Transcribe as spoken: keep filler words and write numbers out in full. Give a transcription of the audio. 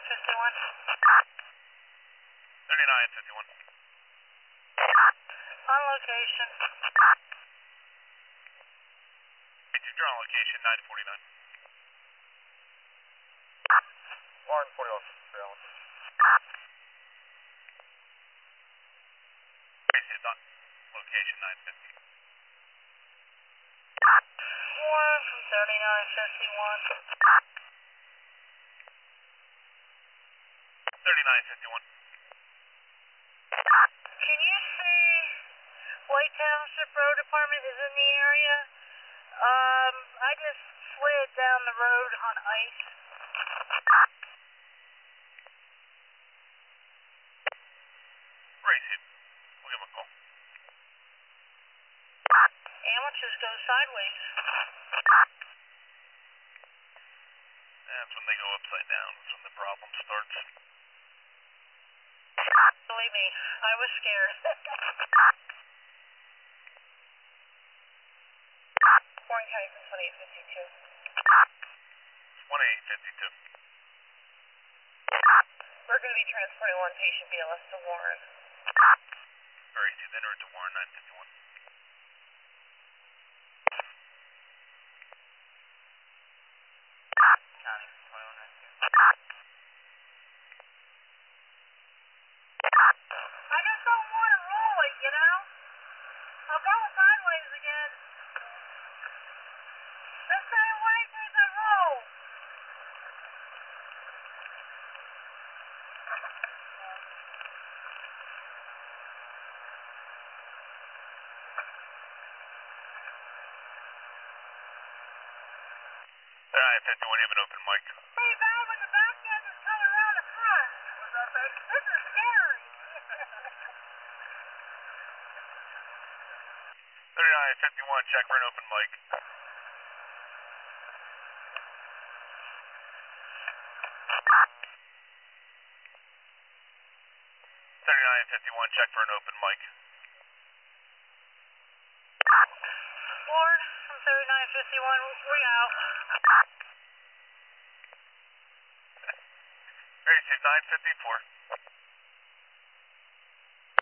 fifty-one. thirty-nine fifty-one. On location. You're on location, nine forty-nine. Warren forty-one, three Allen. Tracy's on location, nine fifty. Warren from thirty-nine fifty-one. thirty-nine fifty-one. Can you see White Township Road Department is in the area? Um, I just slid down the road on ice. Tracy, we'll give him a call. Amateurs go sideways. That's when they go upside down. That's when the problem starts. Believe me, I was scared. Warren County from twenty-eight fifty-two. twenty-eight fifty-two. We're going to be transporting one patient B L S to Warren. Tracy, then or to Warren, nine fifty-one. County, twenty-one ninety-two. I just don't want to roll it, you know? I'll go sideways again. Let's stay away as I roll. thirty-nine fifty-one, you have an open mic. Hey, bad when the back end is coming around the front. What's up, babe? This is scary. thirty-nine fifty-one, check for an open mic. thirty-nine fifty-one, check for an open mic. Warren from thirty-nine fifty-one, we out. Tracy, nine fifty-four.